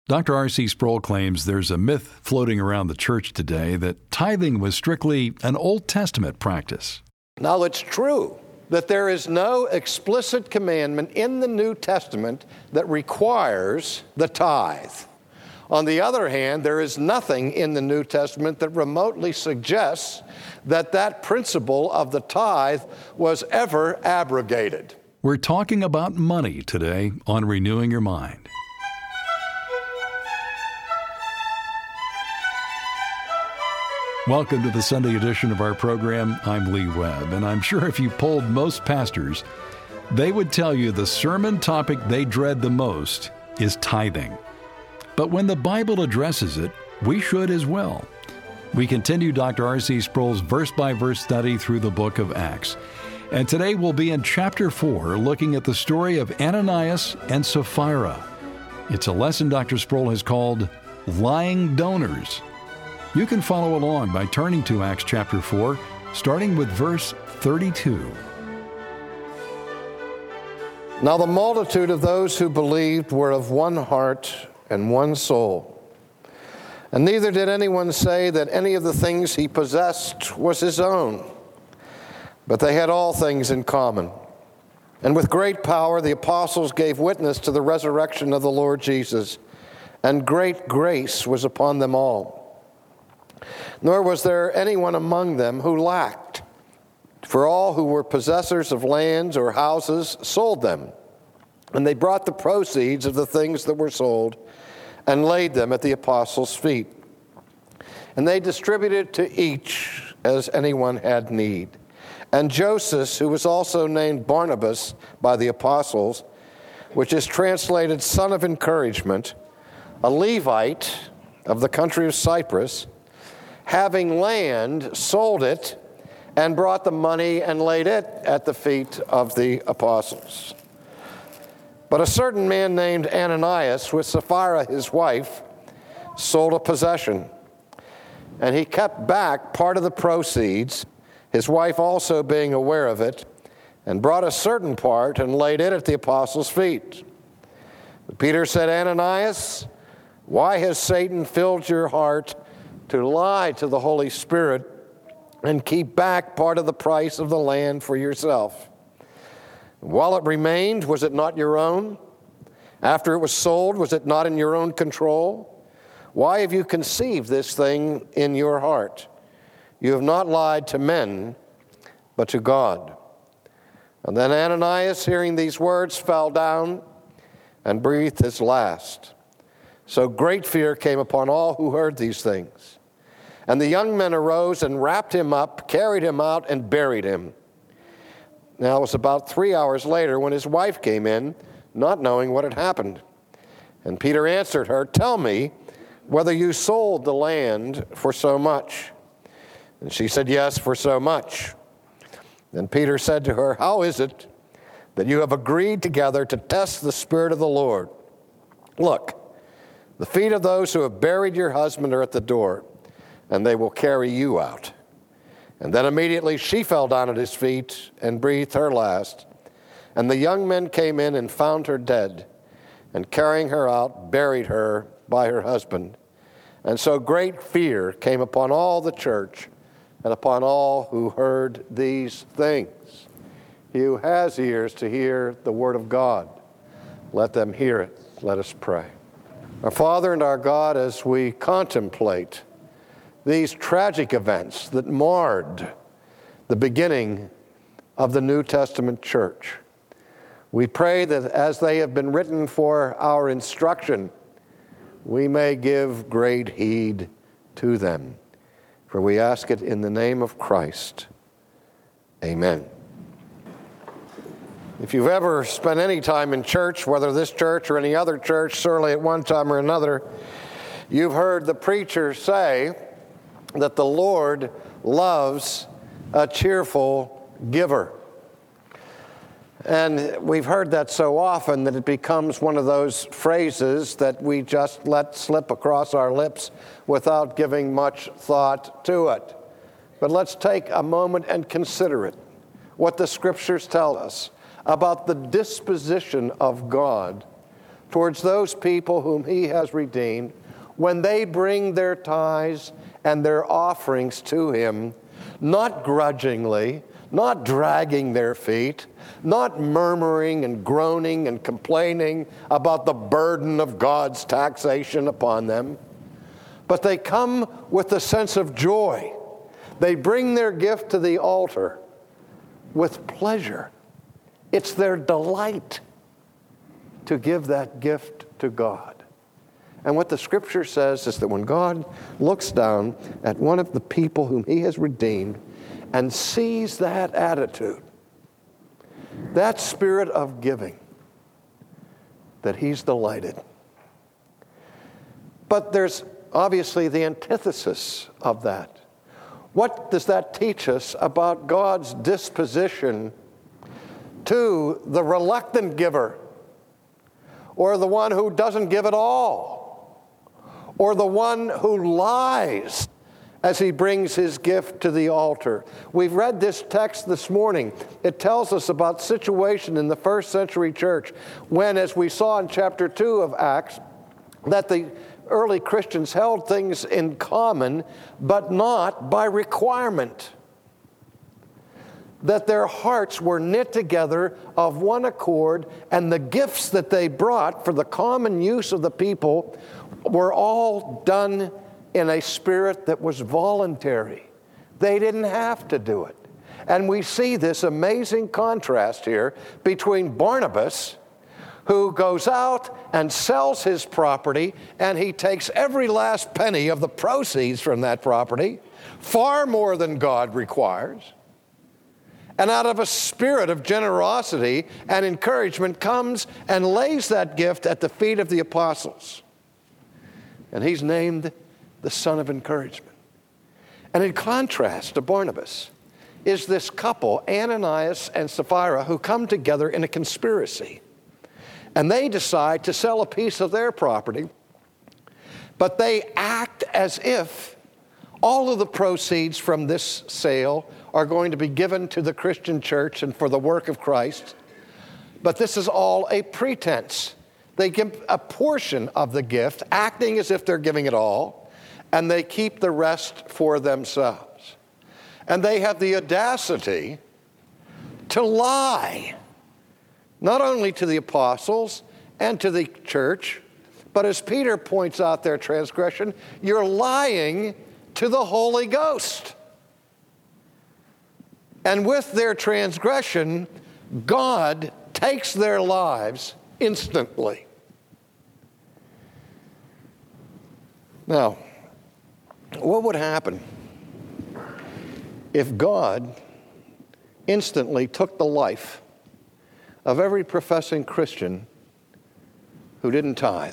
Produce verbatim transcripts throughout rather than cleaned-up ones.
Doctor R C Sproul claims there's a myth floating around the church today that tithing was strictly an Old Testament practice. Now, it's true that there is no explicit commandment in the New Testament that requires the tithe. On the other hand, there is nothing in the New Testament that remotely suggests that that principle of the tithe was ever abrogated. We're talking about money today on Renewing Your Mind. Welcome to the Sunday edition of our program. I'm Lee Webb, and I'm sure if you polled most pastors, they would tell you the sermon topic they dread the most is tithing. But when the Bible addresses it, we should as well. We continue Doctor R C Sproul's verse-by-verse study through the book of Acts. And today we'll be in chapter four, looking at the story of Ananias and Sapphira. It's a lesson Doctor Sproul has called Lying Donors. You can follow along by turning to Acts chapter four, starting with verse thirty-two. Now the multitude of those who believed were of one heart and one soul. And neither did anyone say that any of the things he possessed was his own, but they had all things in common. And with great power the apostles gave witness to the resurrection of the Lord Jesus, and great grace was upon them all. Nor was there anyone among them who lacked, for all who were possessors of lands or houses sold them, and they brought the proceeds of the things that were sold and laid them at the apostles' feet. And they distributed to each as anyone had need. And Joseph, who was also named Barnabas by the apostles, which is translated son of encouragement, a Levite of the country of Cyprus, having land, sold it, and brought the money and laid it at the feet of the apostles. But a certain man named Ananias, with Sapphira his wife, sold a possession, and he kept back part of the proceeds, his wife also being aware of it, and brought a certain part and laid it at the apostles' feet. But Peter said, Ananias, why has Satan filled your heart to lie to the Holy Spirit and keep back part of the price of the land for yourself? While it remained, was it not your own? After it was sold, was it not in your own control? Why have you conceived this thing in your heart? You have not lied to men, but to God. And then Ananias, hearing these words, fell down and breathed his last. So great fear came upon all who heard these things. And the young men arose and wrapped him up, carried him out, and buried him. Now it was about three hours later when his wife came in, not knowing what had happened. And Peter answered her, tell me whether you sold the land for so much. And she said, yes, for so much. Then Peter said to her, how is it that you have agreed together to test the Spirit of the Lord? Look, the feet of those who have buried your husband are at the door, and they will carry you out. And then immediately she fell down at his feet and breathed her last. And the young men came in and found her dead, and carrying her out, buried her by her husband. And so great fear came upon all the church and upon all who heard these things. He who has ears to hear the word of God, let them hear it. Let us pray. Our Father and our God, as we contemplate these tragic events that marred the beginning of the New Testament church, we pray that as they have been written for our instruction, we may give great heed to them. For we ask it in the name of Christ. Amen. If you've ever spent any time in church, whether this church or any other church, certainly at one time or another, you've heard the preacher say that the Lord loves a cheerful giver. And we've heard that so often that it becomes one of those phrases that we just let slip across our lips without giving much thought to it. But let's take a moment and consider it, what the Scriptures tell us about the disposition of God towards those people whom he has redeemed when they bring their tithes and their offerings to him, not grudgingly, not dragging their feet, not murmuring and groaning and complaining about the burden of God's taxation upon them, but they come with a sense of joy. They bring their gift to the altar with pleasure. It's their delight to give that gift to God. And what the Scripture says is that when God looks down at one of the people whom he has redeemed and sees that attitude, that spirit of giving, that he's delighted. But there's obviously the antithesis of that. What does that teach us about God's disposition to the reluctant giver, or the one who doesn't give at all, or the one who lies as he brings his gift to the altar? We've read this text this morning. It tells us about situation in the first century church when, as we saw in chapter two of Acts, that the early Christians held things in common, but not by requirement. That their hearts were knit together of one accord, and the gifts that they brought for the common use of the people were all done in a spirit that was voluntary. They didn't have to do it. And we see this amazing contrast here between Barnabas, who goes out and sells his property, and he takes every last penny of the proceeds from that property, far more than God requires, and out of a spirit of generosity and encouragement comes and lays that gift at the feet of the apostles. And he's named the son of encouragement. And in contrast to Barnabas is this couple, Ananias and Sapphira, who come together in a conspiracy. And they decide to sell a piece of their property, but they act as if all of the proceeds from this sale are going to be given to the Christian church and for the work of Christ. But this is all a pretense. They give a portion of the gift, acting as if they're giving it all, and they keep the rest for themselves. And they have the audacity to lie, not only to the apostles and to the church, but as Peter points out their transgression, you're lying to the Holy Ghost. And with their transgression, God takes their lives instantly. Now, what would happen if God instantly took the life of every professing Christian who didn't tithe?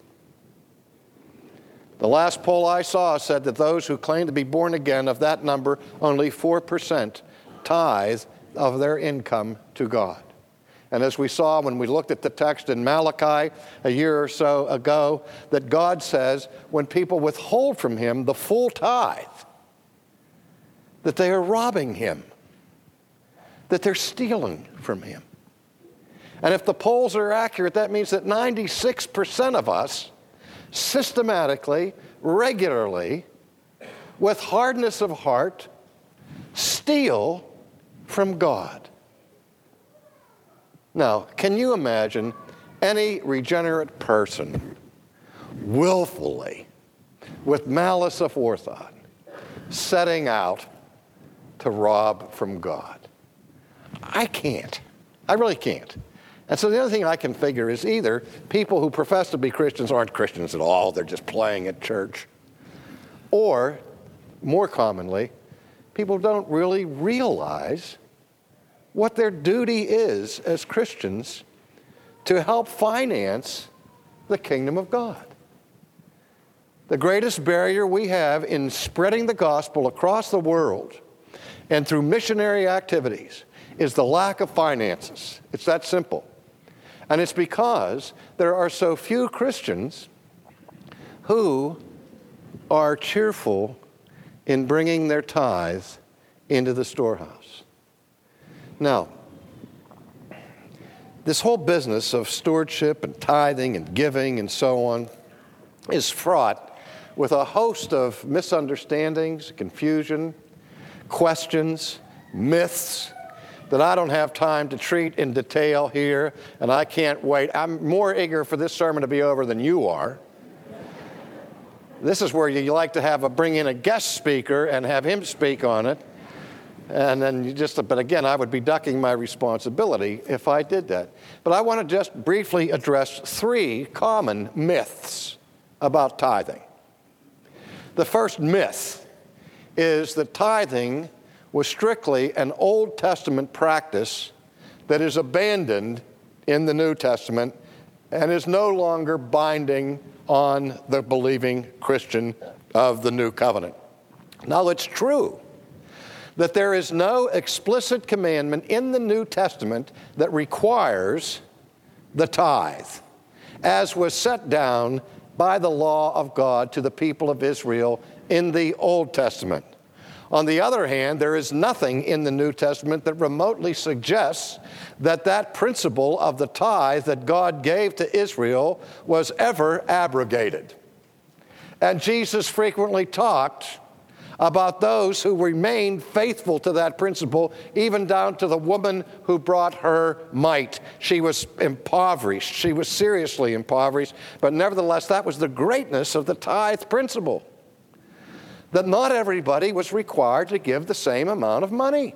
The last poll I saw said that those who claim to be born again, of that number, only four percent tithe of their income to God. And as we saw when we looked at the text in Malachi a year or so ago, that God says when people withhold from him the full tithe, that they are robbing him, that they're stealing from him. And if the polls are accurate, that means that ninety-six percent of us systematically, regularly, with hardness of heart, steal from God. Now, can you imagine any regenerate person willfully, with malice aforethought, setting out to rob from God? I can't. I really can't. And so the other thing I can figure is either people who profess to be Christians aren't Christians at all, they're just playing at church. Or, more commonly, people don't really realize what their duty is as Christians to help finance the kingdom of God. The greatest barrier we have in spreading the gospel across the world and through missionary activities is the lack of finances. It's that simple. And it's because there are so few Christians who are cheerful in bringing their tithes into the storehouse. Now, This whole business of stewardship and tithing and giving and so on is fraught with a host of misunderstandings, confusion, questions, myths that I don't have time to treat in detail here, and I can't wait. I'm more eager for this sermon to be over than you are. This is where you like to have a bring in a guest speaker and have him speak on it. And then you just, but again, I would be ducking my responsibility if I did that. But I want to just briefly address three common myths about tithing. The first myth is that tithing was strictly an Old Testament practice that is abandoned in the New Testament and is no longer binding on the believing Christian of the New Covenant. Now, it's true that there is no explicit commandment in the New Testament that requires the tithe, as was set down by the law of God to the people of Israel in the Old Testament. On the other hand, there is nothing in the New Testament that remotely suggests that that principle of the tithe that God gave to Israel was ever abrogated. And Jesus frequently talked about those who remained faithful to that principle, even down to the woman who brought her mite. She was impoverished. She was seriously impoverished, but nevertheless, that was the greatness of the tithe principle, that not everybody was required to give the same amount of money,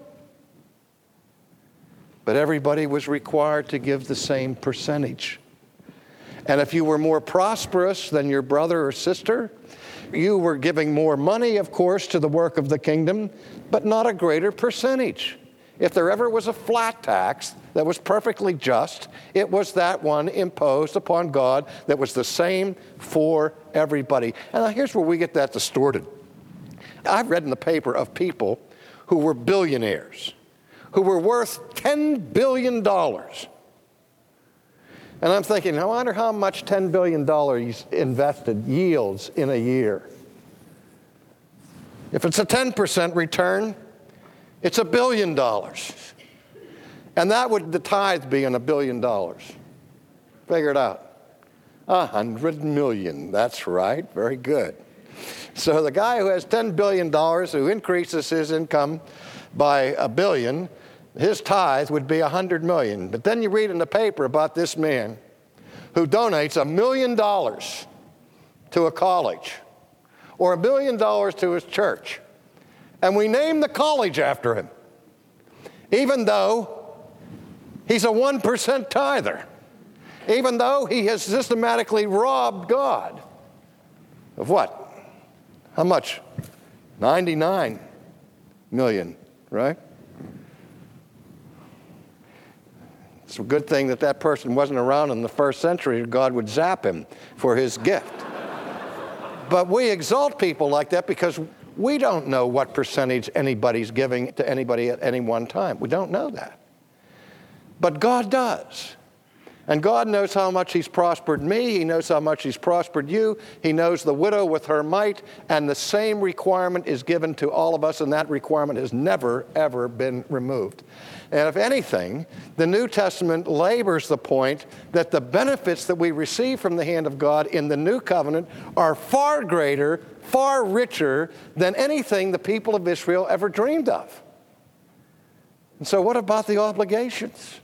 but everybody was required to give the same percentage. And if you were more prosperous than your brother or sister, you were giving more money, of course, to the work of the kingdom, but not a greater percentage. If there ever was a flat tax that was perfectly just, it was that one imposed upon God that was the same for everybody. And now here's where we get that distorted. I've read in the paper of people who were billionaires, who were worth ten billion dollars. And I'm thinking, I wonder how much ten billion dollars invested yields in a year. If it's a ten percent return, it's a billion dollars. And that would the tithe be on a billion dollars. Figure it out. A hundred million, that's right, very good. So the guy who has ten billion dollars, who increases his income by a billion, his tithe would be a hundred million. But then you read in the paper about this man who donates a million dollars to a college or a million dollars to his church. And we name the college after him, even though he's a one percent tither, even though he has systematically robbed God of what? How much? ninety-nine million, right? It's a good thing that that person wasn't around in the first century. God would zap him for his gift. But we exalt people like that because we don't know what percentage anybody's giving to anybody at any one time. We don't know that. But God does. And God knows how much he's prospered me. He knows how much he's prospered you. He knows the widow with her mite. And the same requirement is given to all of us, and that requirement has never, ever been removed. And if anything, the New Testament labors the point that the benefits that we receive from the hand of God in the New Covenant are far greater, far richer than anything the people of Israel ever dreamed of. And so what about the obligations?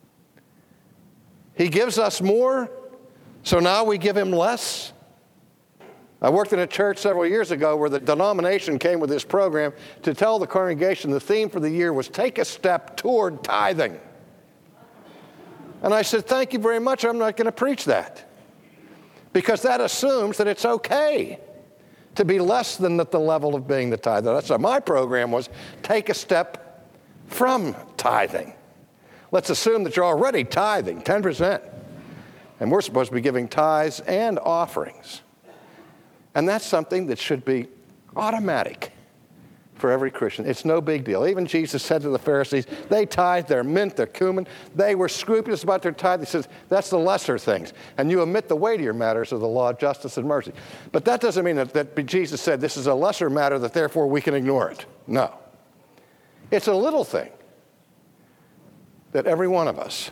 He gives us more, so now we give him less. I worked in a church several years ago where the denomination came with this program to tell the congregation the theme for the year was take a step toward tithing. And I said, thank you very much, I'm not going to preach that. Because that assumes that it's okay to be less than at the level of being the tither. That's why my program was take a step from tithing. Let's assume that you're already tithing, ten percent. And we're supposed to be giving tithes and offerings. And that's something that should be automatic for every Christian. It's no big deal. Even Jesus said to the Pharisees, they tithe their mint, their cumin. They were scrupulous about their tithe. He says, that's the lesser things. And you omit the weightier matters of the law, justice, and mercy. But that doesn't mean that, that Jesus said this is a lesser matter, that therefore we can ignore it. No. It's a little thing that every one of us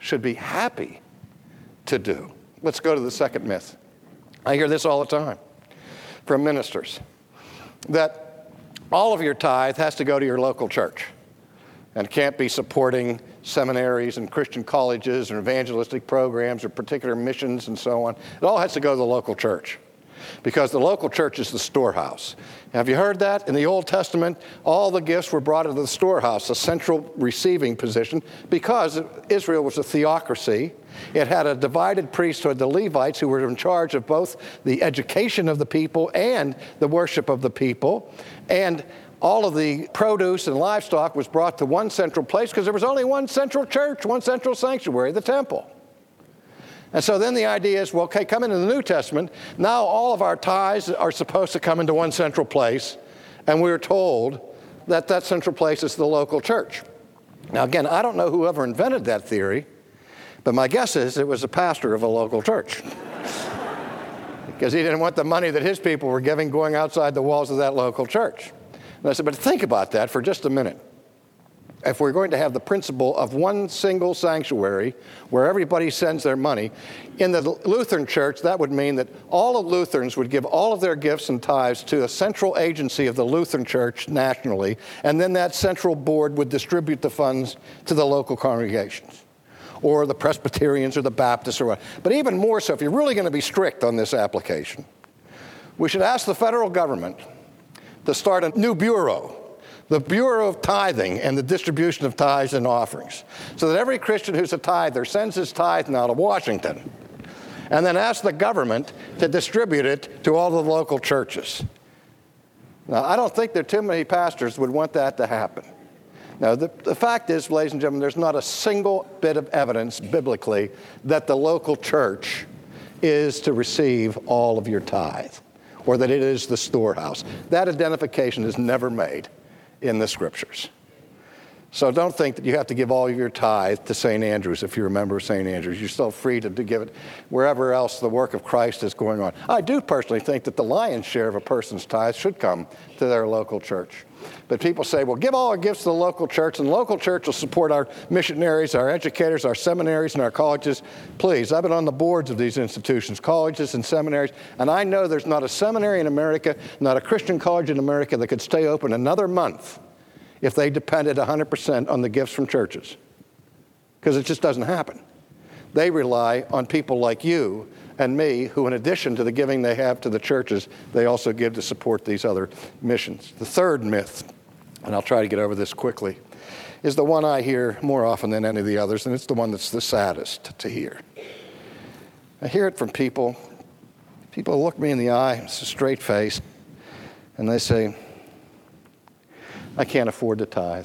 should be happy to do. Let's go to the second myth. I hear this all the time from ministers, that all of your tithe has to go to your local church and can't be supporting seminaries and Christian colleges or evangelistic programs or particular missions and so on. It all has to go to the local church because the local church is the storehouse. Have you heard that? In the Old Testament, all the gifts were brought into the storehouse, a central receiving position, because Israel was a theocracy. It had a divided priesthood, the Levites, who were in charge of both the education of the people and the worship of the people. And all of the produce and livestock was brought to one central place because there was only one central church, one central sanctuary, the temple. And so then the idea is, well, okay, come into the New Testament. Now all of our tithes are supposed to come into one central place, and we're told that that central place is the local church. Now, again, I don't know whoever invented that theory, but my guess is it was a pastor of a local church because he didn't want the money that his people were giving going outside the walls of that local church. And I said, but think about that for just a minute. If we're going to have the principle of one single sanctuary where everybody sends their money, in the Lutheran Church, that would mean that all of Lutherans would give all of their gifts and tithes to a central agency of the Lutheran Church nationally, and then that central board would distribute the funds to the local congregations, or the Presbyterians or the Baptists or what. But even more so, if you're really going to be strict on this application, we should ask the federal government to start a new bureau, the Bureau of Tithing and the distribution of tithes and offerings, so that every Christian who's a tither sends his tithe now to Washington and then asks the government to distribute it to all the local churches. Now, I don't think there are too many pastors would want that to happen. Now, the, the fact is, ladies and gentlemen, there's not a single bit of evidence biblically that the local church is to receive all of your tithe or that it is the storehouse. That identification is never made in the scriptures. So don't think that you have to give all of your tithe to Saint Andrews if you're a member of Saint Andrews. You're still free to, to give it wherever else the work of Christ is going on. I do personally think that the lion's share of a person's tithe should come to their local church. But people say, well, give all our gifts to the local church, and the local church will support our missionaries, our educators, our seminaries, and our colleges. Please, I've been on the boards of these institutions, colleges and seminaries, and I know there's not a seminary in America, not a Christian college in America that could stay open another month if they depended one hundred percent on the gifts from churches, because it just doesn't happen. They rely on people like you and me, who in addition to the giving they have to the churches, they also give to support these other missions. The third myth, and I'll try to get over this quickly, is the one I hear more often than any of the others, and it's the one that's the saddest to hear. I hear it from people. People look me in the eye, it's a straight face, and they say, I can't afford to tithe.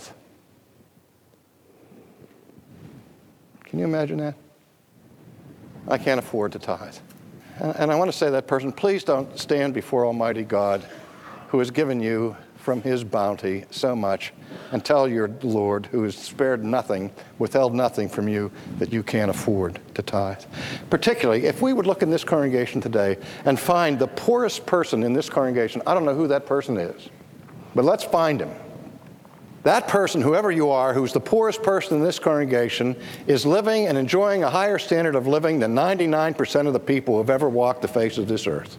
Can you imagine that? I can't afford to tithe. And I want to say to that person, please don't stand before Almighty God, who has given you from his bounty so much, and tell your Lord, who has spared nothing, withheld nothing from you, that you can't afford to tithe. Particularly, if we would look in this congregation today and find the poorest person in this congregation, I don't know who that person is, but let's find him. That person, whoever you are, who's the poorest person in this congregation, is living and enjoying a higher standard of living than ninety-nine percent of the people who have ever walked the face of this earth.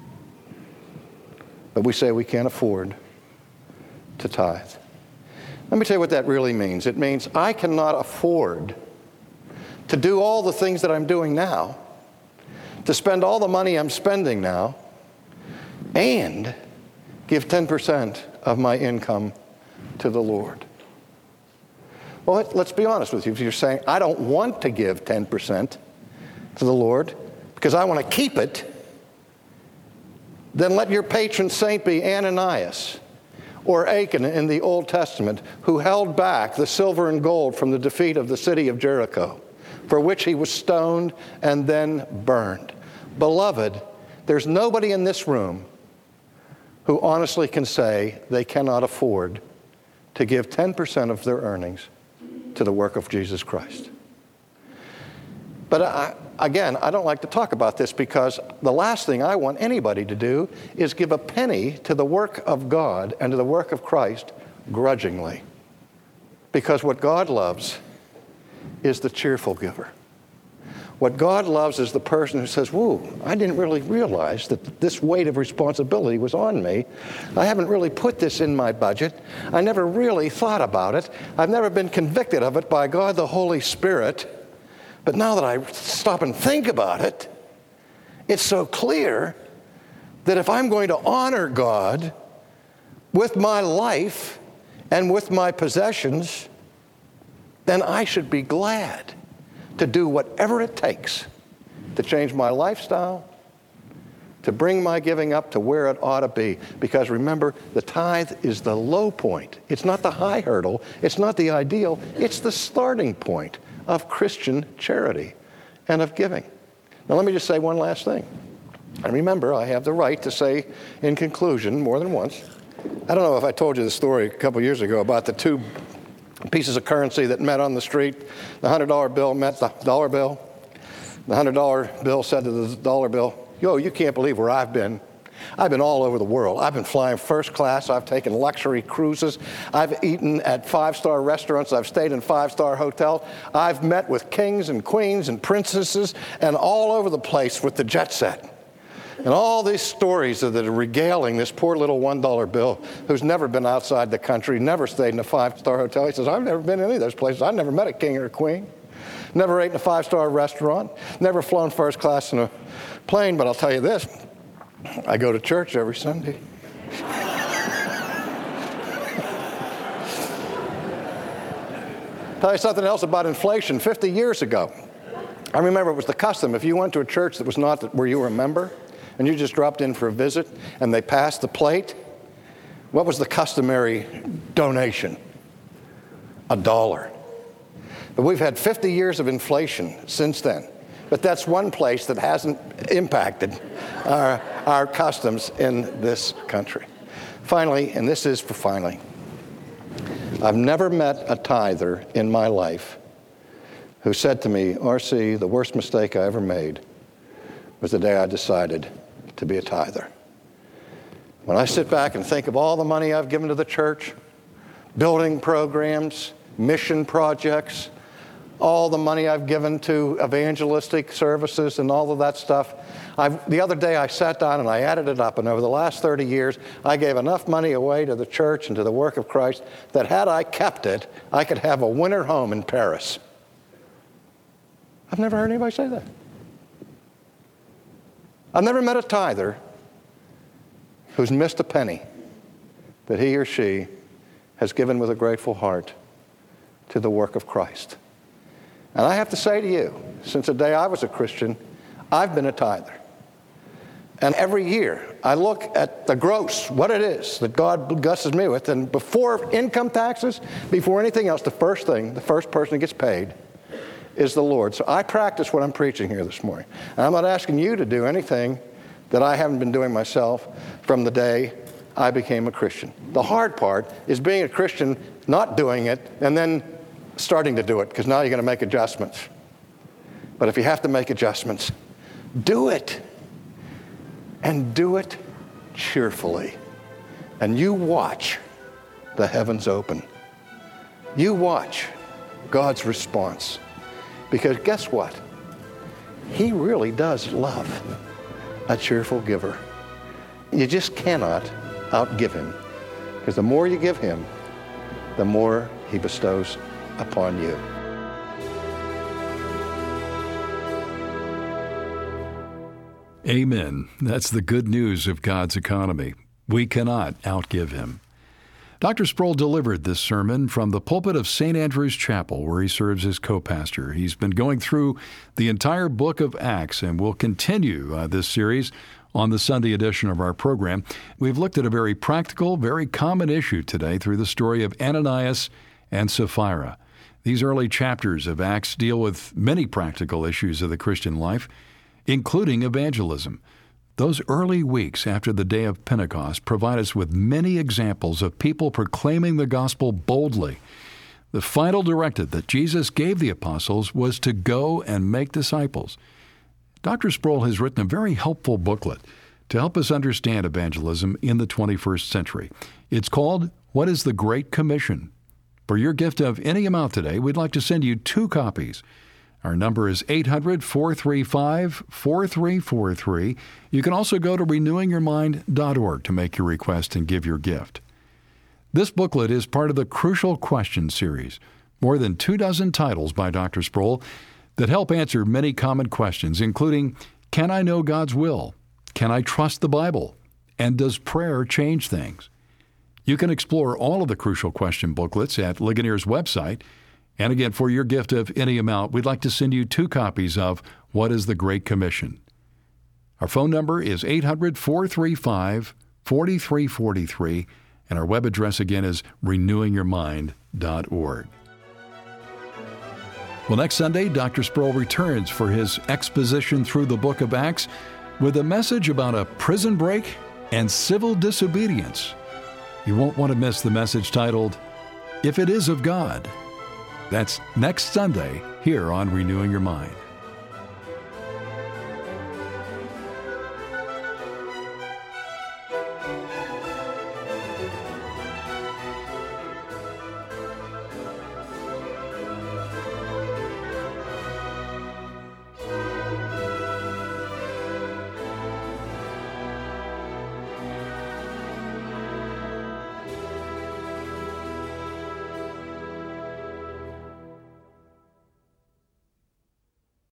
But we say we can't afford to tithe. Let me tell you what that really means. It means I cannot afford to do all the things that I'm doing now, to spend all the money I'm spending now, and give ten percent of my income to the Lord. Well, let's be honest with you. If you're saying, I don't want to give ten percent to the Lord because I want to keep it, then let your patron saint be Ananias or Achan in the Old Testament, who held back the silver and gold from the defeat of the city of Jericho, for which he was stoned and then burned. Beloved, there's nobody in this room who honestly can say they cannot afford to give ten percent of their earnings to the work of Jesus Christ. But I, again, I don't like to talk about this because the last thing I want anybody to do is give a penny to the work of God and to the work of Christ grudgingly. Because what God loves is the cheerful giver. What God loves is the person who says, whoa, I didn't really realize that this weight of responsibility was on me. I haven't really put this in my budget. I never really thought about it. I've never been convicted of it by God the Holy Spirit. But now that I stop and think about it, it's so clear that if I'm going to honor God with my life and with my possessions, then I should be glad to do whatever it takes to change my lifestyle, to bring my giving up to where it ought to be. Because remember, the tithe is the low point. It's not the high hurdle. It's not the ideal. It's the starting point of Christian charity and of giving. Now let me just say one last thing. And remember, I have the right to say in conclusion more than once, I don't know if I told you the story a couple years ago about the two pieces of currency that met on the street. The one hundred dollar bill met the dollar bill. The one hundred dollar bill said to the dollar bill, yo, you can't believe where I've been. I've been all over the world. I've been flying first class. I've taken luxury cruises. I've eaten at five-star restaurants. I've stayed in five-star hotels. I've met with kings and queens and princesses and all over the place with the jet set. And all these stories that are regaling this poor little one dollar bill who's never been outside the country, never stayed in a five-star hotel. He says, I've never been in any of those places. I've never met a king or a queen. Never ate in a five-star restaurant. Never flown first class in a plane. But I'll tell you this, I go to church every Sunday. Tell you something else about inflation. fifty years ago, I remember it was the custom. If you went to a church that was not where you were a member, and you just dropped in for a visit, and they passed the plate, what was the customary donation? A dollar. But we've had fifty years of inflation since then. But that's one place that hasn't impacted our, our customs in this country. Finally, and this is for finally, I've never met a tither in my life who said to me, R C, the worst mistake I ever made was the day I decided to be a tither. When I sit back and think of all the money I've given to the church, building programs, mission projects, all the money I've given to evangelistic services and all of that stuff, I've, the other day I sat down and I added it up, and over the last thirty years, I gave enough money away to the church and to the work of Christ that had I kept it, I could have a winter home in Paris. I've never heard anybody say that. I've never met a tither who's missed a penny that he or she has given with a grateful heart to the work of Christ. And I have to say to you, since the day I was a Christian, I've been a tither. And every year, I look at the gross, what it is that God blesses me with, and before income taxes, before anything else, the first thing, the first person that gets paid is the Lord. So I practice what I'm preaching here this morning. And I'm not asking you to do anything that I haven't been doing myself from the day I became a Christian. The hard part is being a Christian, not doing it, and then starting to do it, because now you're going to make adjustments. But if you have to make adjustments, do it. And do it cheerfully. And you watch the heavens open. You watch God's response. Because guess what? He really does love a cheerful giver. You just cannot outgive him. Because the more you give him, the more he bestows upon you. Amen. That's the good news of God's economy. We cannot outgive him. Doctor Sproul delivered this sermon from the pulpit of Saint Andrew's Chapel, where he serves as co-pastor. He's been going through the entire book of Acts, and will continue uh, this series on the Sunday edition of our program. We've looked at a very practical, very common issue today through the story of Ananias and Sapphira. These early chapters of Acts deal with many practical issues of the Christian life, including evangelism. Those early weeks after the day of Pentecost provide us with many examples of people proclaiming the gospel boldly. The final directive that Jesus gave the apostles was to go and make disciples. Doctor Sproul has written a very helpful booklet to help us understand evangelism in the twenty-first century. It's called What is the Great Commission? For your gift of any amount today, we'd like to send you two copies. Our number is eight hundred, four three five, four three four three. You can also go to renewing your mind dot org to make your request and give your gift. This booklet is part of the Crucial Questions series, more than two dozen titles by Doctor Sproul that help answer many common questions, including, can I know God's will? Can I trust the Bible? And does prayer change things? You can explore all of the Crucial Question booklets at Ligonier's website. And again, for your gift of any amount, we'd like to send you two copies of What is the Great Commission? Our phone number is eight hundred, four three five, four three four three, and our web address again is renewing your mind dot org. Well, next Sunday, Doctor Sproul returns for his exposition through the book of Acts with a message about a prison break and civil disobedience. You won't want to miss the message titled, If It Is of God. That's next Sunday here on Renewing Your Mind.